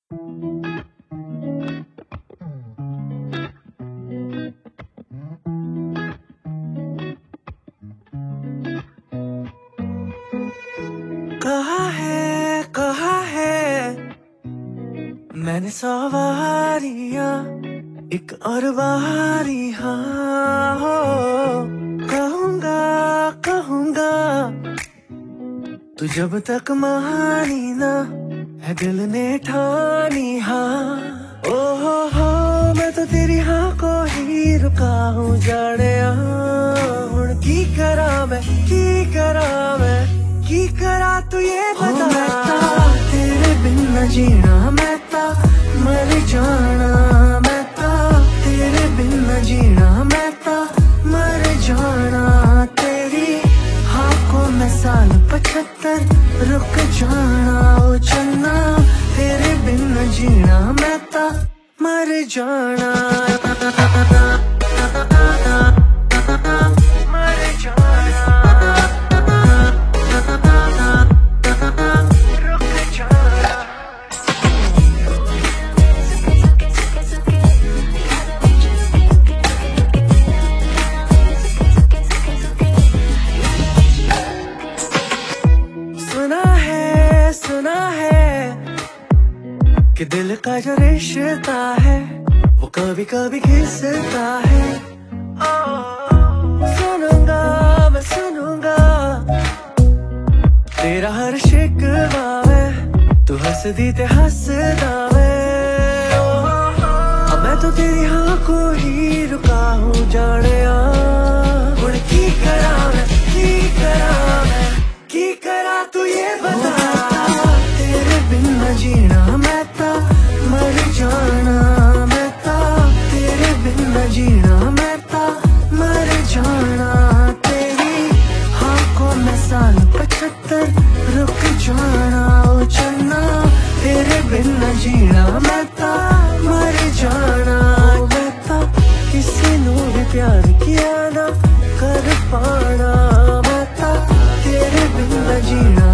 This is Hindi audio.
कहा है मैंने 100 बारियां एक और बारी हाँ हो कहूँगा कहूँगा तू जब तक मानी ना है दिल ने ठानी हाँ ओ हो मैं तो तेरी हाँ को ही रुका हूँ जाने हुण की करा मैं की करा तू ये बता मैं ता तेरे बिन न जीना मैं ता मर जाना मैं ता तेरे बिन न जीना मैं ता मर जाना तेरी हाँ को मैं साल 75 रुक जाना ओ चन्ना तेरे बिन न जीना मैं ता मर जाना सुना है कि दिल का जो रिश्ता है वो कभी कभी घिसता है सुनूंगा मैं सुनूंगा तेरा हर शिकवा है तू हंस दी ते हंसदा है मैं तो तेरी हाँ को ही रुका हूँ जाने हुण की करा तू ये बता तेरे बिन न जीना मैं ता मर जाना मैं ता तेरे बिन न जीना मैं ता मर जाना तेरी हाँ को मैं साल 75 रुक जाना ओ चन्ना तेरे बिन न जीना मैं ता मर जाना मैं ता किसी नू भी प्यार किया ना कर पाना मैं ता तेरे बिन न जीना